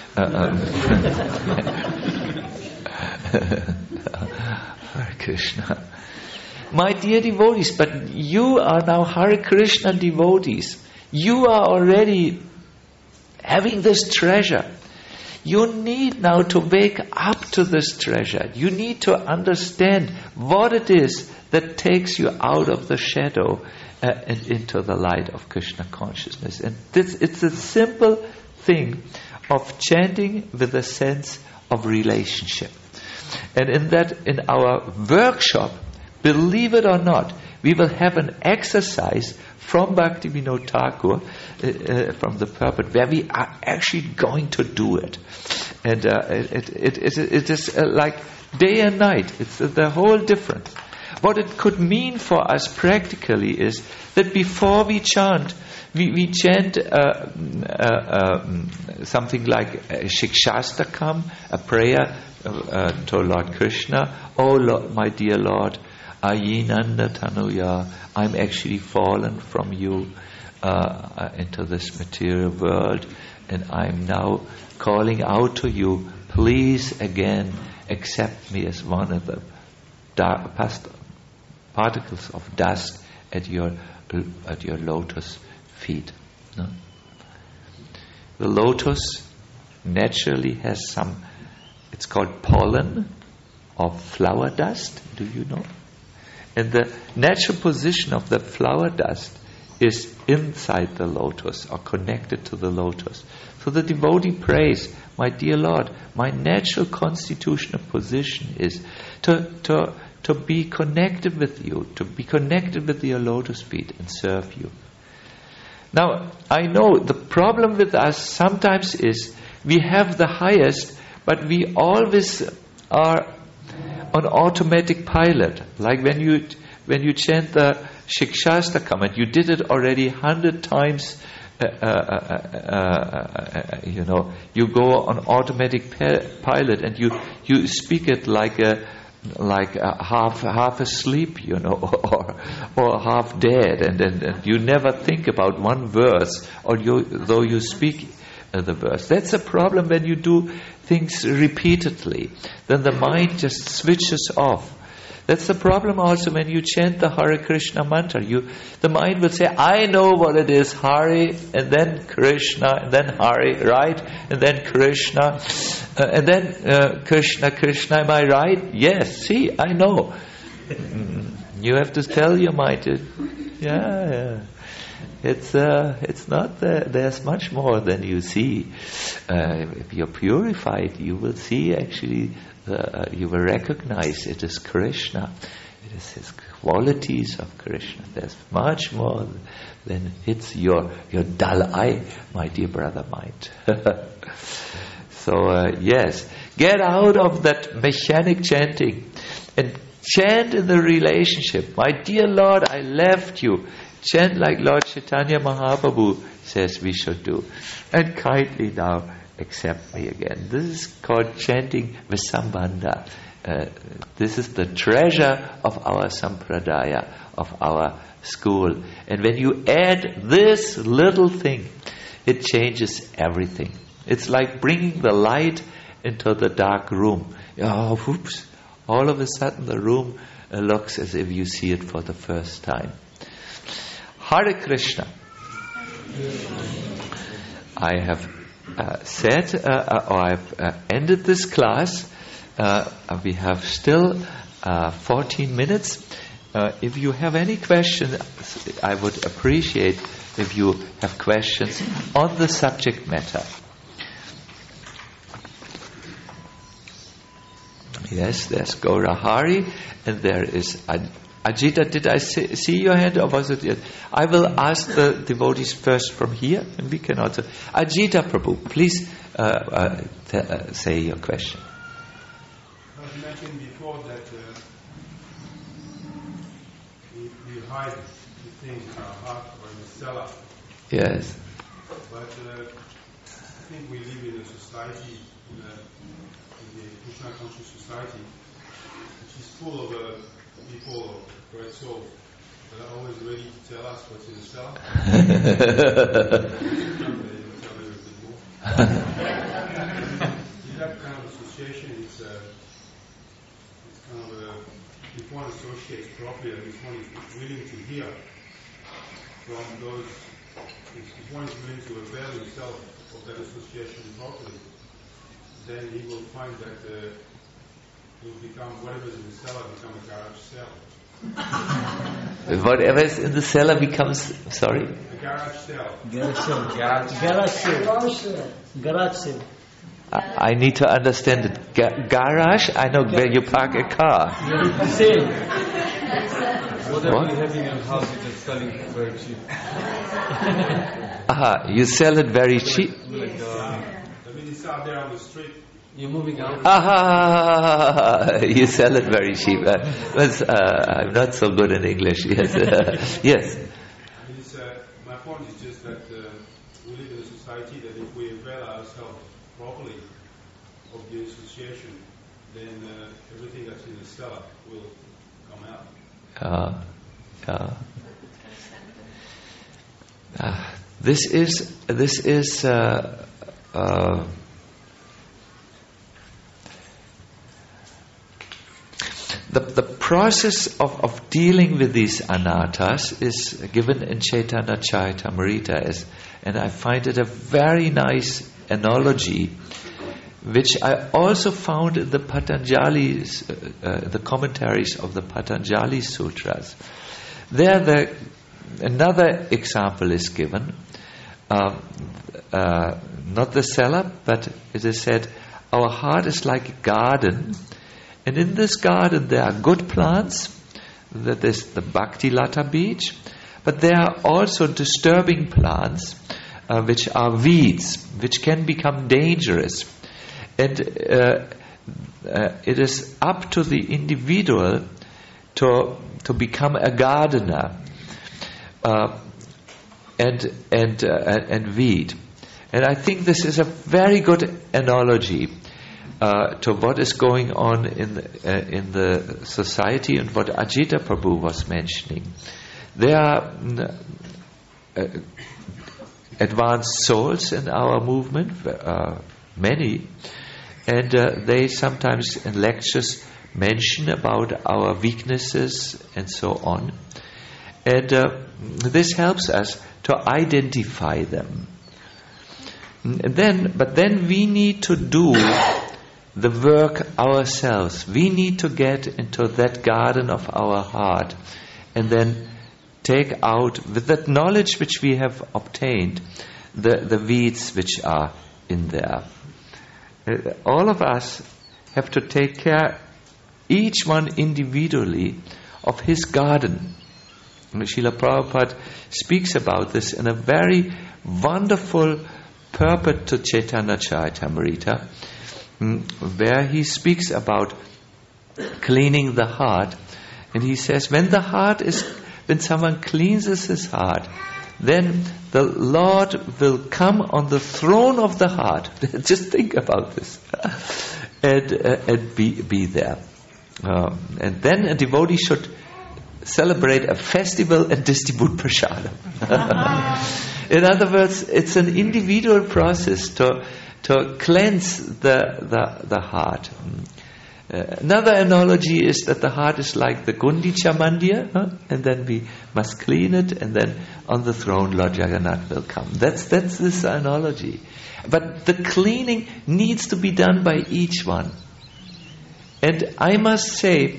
Hare Krishna. My dear devotees, but you are now Hare Krishna devotees. You are already having this treasure. You need now to wake up to this treasure. You need to understand what it is that takes you out of the shadow and into the light of Krishna consciousness. And it's a simple thing of chanting with a sense of relationship. And in our workshop, believe it or not, we will have an exercise from Bhaktivinoda Thakur, from the purport, where we are actually going to do it. And it is like day and night. It's the whole difference. What it could mean for us practically is that before we chant, we chant something like a Shikshastakam, a prayer to Lord Krishna. Oh Lord, my dear Lord, Ayinanda Tanuya, I'm actually fallen from you into this material world, and I'm now calling out to you, please again accept me as one of the particles of dust at your lotus feet. No? The lotus naturally has some, it's called pollen of flower dust, do you know? And the natural position of the flower dust is inside the lotus or connected to the lotus. So the devotee prays, my dear Lord, my natural constitutional position is to be connected with you, to be connected with your lotus feet and serve you. Now, I know the problem with us sometimes is we have the highest, but we always are on automatic pilot. Like when you chant the Shikshastakam, and you did it already 100 times, you go on automatic pilot, and you speak it like a half asleep, or half dead, and you never think about one verse, though you speak the verse. That's a problem when you do things repeatedly. Then the mind just switches off. That's the problem also when you chant the Hare Krishna mantra. The mind will say, I know what it is, Hare, and then Krishna, and then Hare, right? And then Krishna, and then Krishna, Krishna, am I right? Yes, see, I know. You have to tell your mind, yeah. It's not there's much more than you see. If you're purified, you will see actually, you will recognize it is Krishna. It is his qualities of Krishna. There's much more than it's your dull eye, my dear brother mind. So yes, get out of that mechanic chanting and chant in the relationship. My dear Lord, I left you. Chant like Lord Chaitanya Mahaprabhu says we should do. And kindly now accept me again. This is called chanting Visambandha. This is the treasure of our sampradaya, of our school. And when you add this little thing, it changes everything. It's like bringing the light into the dark room. Oh, whoops. All of a sudden the room looks as if you see it for the first time. Hare Krishna. I have said, or I've ended this class. We have still 14 minutes. If you have any questions, I would appreciate if you have questions on the subject matter. Yes, there's Gaura Hari, and there is Ajita. Did I see your hand, or was it yet? I will ask the devotees first from here, and we can also. Ajita Prabhu, please say your question. You mentioned before that we hide the things in our heart or in the cellar. Yes. But I think we live in a society, in the Krishna conscious society, which is full of people of great souls that are always ready to tell us what's in the cellar. In that kind of association, it's kind of if one associates properly, and if one is willing to hear from those, if one is willing to avail himself of that association properly, then he will find that he will become, whatever is in the cellar become a garage cell. Whatever is in the cellar becomes, sorry? A garage cell. Garage sale. I need to understand it. Garage? I know where you park a car. Sale. Whatever you have in your house, you're just selling it very cheap. Aha, you sell it very cheap. I mean, it's out there on the street. You're moving out. Aha, you sell it very cheap. I'm not so good in English. Yes, yes. I mean, my point is just that we live in a society that if we avail ourselves properly of the association, then everything that's in the cellar will come out. This is the process of dealing with these anattas is given in Chaitanya Charitamrita, and I find it a very nice analogy, which I also found in the Patanjali's, the commentaries of the Patanjali Sutras. There, another example is given, not the cellar, but it is said, our heart is like a garden, and in this garden there are good plants, that is the Bhakti Lata beach, but there are also disturbing plants, which are weeds, which can become dangerous. And it is up to the individual to become a gardener and weed. And I think this is a very good analogy to what is going on in the society and what Ajita Prabhu was mentioning. There are advanced souls in our movement, many, and they sometimes in lectures mention about our weaknesses and so on. And this helps us to identify them. But then we need to do the work ourselves. We need to get into that garden of our heart and then take out, with that knowledge which we have obtained, the weeds which are in there. All of us have to take care, each one individually, of his garden. Srila Prabhupada speaks about this in a very wonderful purport to Chaitanya Charitamrita, where he speaks about cleaning the heart. And he says, when someone cleanses his heart, then the Lord will come on the throne of the heart. Just think about this. and be there. And then a devotee should celebrate a festival and distribute prasadam. In other words, it's an individual process to cleanse the heart. Another analogy is that the heart is like the Gundicha Mandir, and then we must clean it, and then on the throne Lord Jagannath will come. That's this analogy. But the cleaning needs to be done by each one. And I must say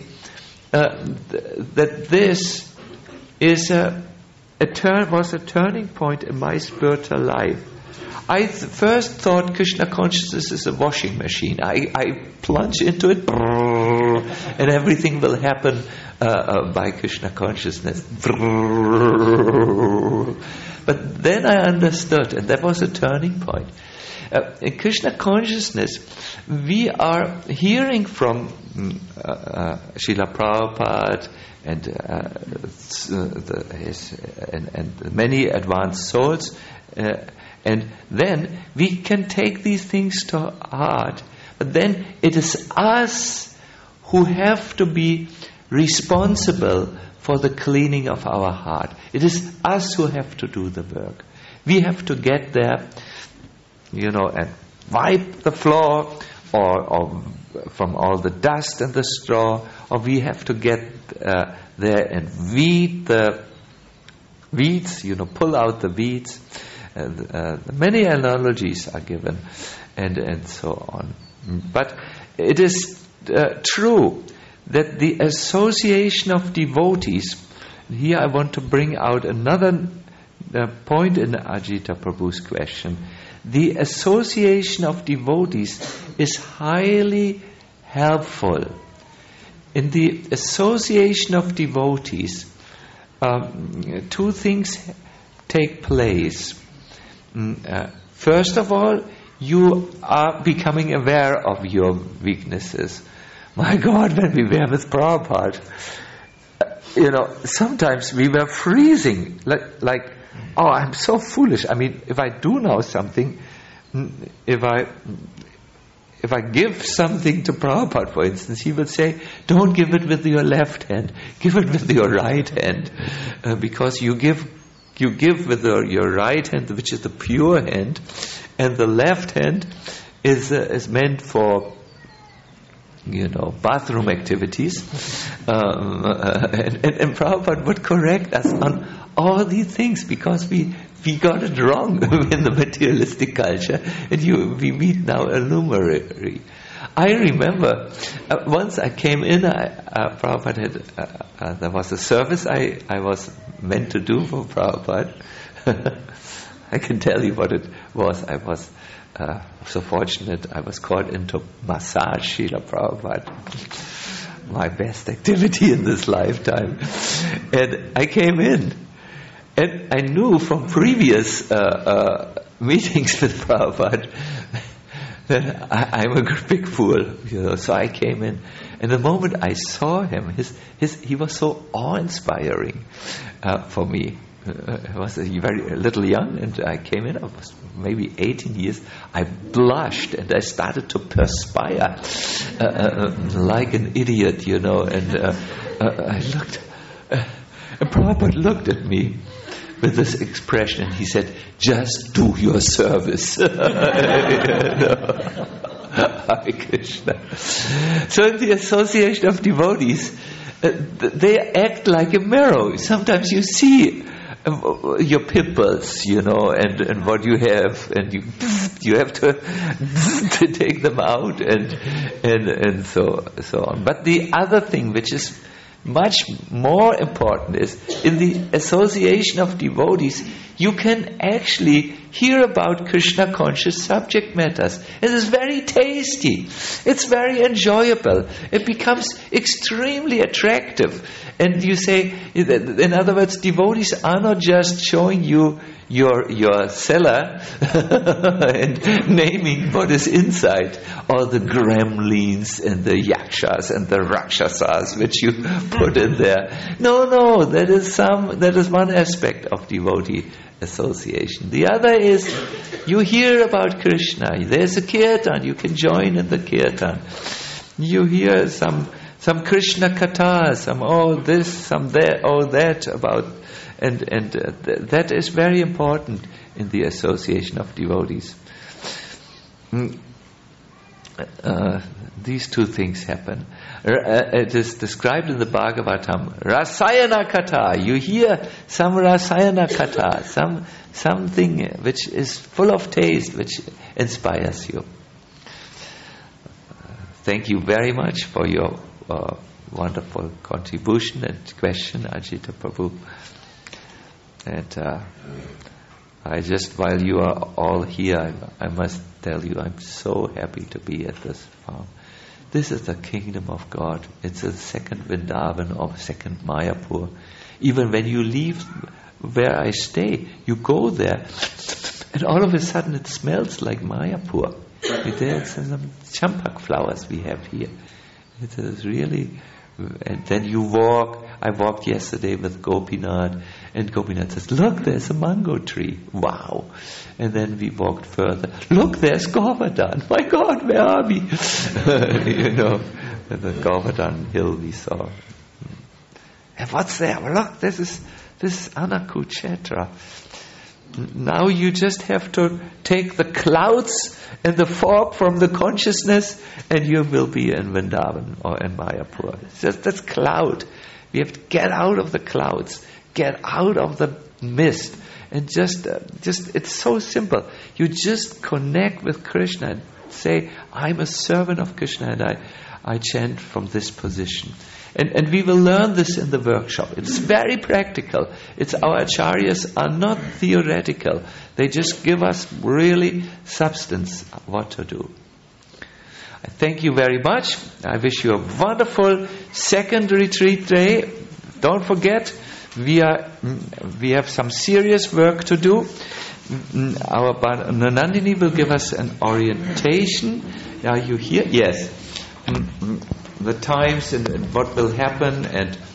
that this is was a turning point in my spiritual life. I first thought Krishna consciousness is a washing machine. I plunge into it, and everything will happen by Krishna consciousness. But then I understood, and that was a turning point. In Krishna consciousness, we are hearing from Srila Prabhupada and many advanced souls, and then we can take these things to heart. But then it is us who have to be responsible for the cleaning of our heart. It is us who have to do the work. We have to get there, and wipe the floor or from all the dust and the straw, or we have to get there and weed the weeds, pull out the weeds. Many analogies are given, and so on. But it is true that the association of devotees, here I want to bring out another point in Ajita Prabhu's question. The association of devotees is highly helpful. In the association of devotees, two things take place. First of all, you are becoming aware of your weaknesses. My God, when we were with Prabhupada, sometimes we were freezing, like, oh, I'm so foolish. I mean, if I do now something, if I give something to Prabhupada, for instance, he will say, don't give it with your left hand, give it with your right hand, because you give you give with your right hand, which is the pure hand, and the left hand is meant for, bathroom activities. And Prabhupada would correct us on all these things because we got it wrong in the materialistic culture, and we meet now a luminary. I remember once I came in, Prabhupada had, there was a service I was meant to do for Prabhupada. I can tell you what it was. I was so fortunate, I was called into massage Srila Prabhupada. My best activity in this lifetime. And I came in, and I knew from previous meetings with Prabhupada that I'm a big fool. So I came in, and the moment I saw him, he was so awe-inspiring for me. I was very little young, and I came in, I was maybe 18 years. I blushed and I started to perspire like an idiot, and I looked, and Prabhupada looked at me with this expression, and he said, "Just do your service." Hare Krishna. So in the association of devotees, they act like a mirror. Sometimes you see your pimples, and what you have, and you have to take them out, and so on. But the other thing, which is much more important, is in the association of devotees, you can actually hear about Krishna conscious subject matters. It is very tasty. It's very enjoyable. It becomes extremely attractive. And you say, in other words, devotees are not just showing you your cellar and naming what is inside, all the gremlins and the yakshas and the rakshasas which you put in there. No, that is one aspect of devotee association. The other is you hear about Krishna. There's a kirtan, you can join in the kirtan. You hear some Krishna katha, some this, some that about, and that is very important in the association of devotees. These two things happen. It is described in the Bhagavatam. Rasayana katha. You hear some Rasayana katha, something which is full of taste, which inspires you. Thank you very much for your wonderful contribution and question, Ajita Prabhu. And while you are all here, I must tell you, I'm so happy to be at this farm. This is the kingdom of God. It's a second Vrindavan or second Mayapur. Even when you leave where I stay, you go there, and all of a sudden it smells like Mayapur. There's some champak flowers we have here. It is really, and then you walk. I walked yesterday with Gopinath, and Gopinath says, "Look, there's a mango tree." Wow. And then we walked further. "Look, there's Govardhan." My God, where are we? The Govardhan hill we saw. And what's there? Well, look, this is Anakuchetra. Now you just have to take the clouds and the fog from the consciousness, and you will be in Vrindavan or in Mayapur. It's just this cloud. We have to get out of the clouds, get out of the mist, and just it's so simple. You just connect with Krishna and say, "I'm a servant of Krishna," and I chant from this position. And we will learn this in the workshop. It's very practical. Our acharyas are not theoretical. They just give us really substance what to do. I thank you very much. I wish you a wonderful second retreat day. Don't forget, we have some serious work to do. Our Nandini will give us an orientation. Are you here? Yes. The times and what will happen, and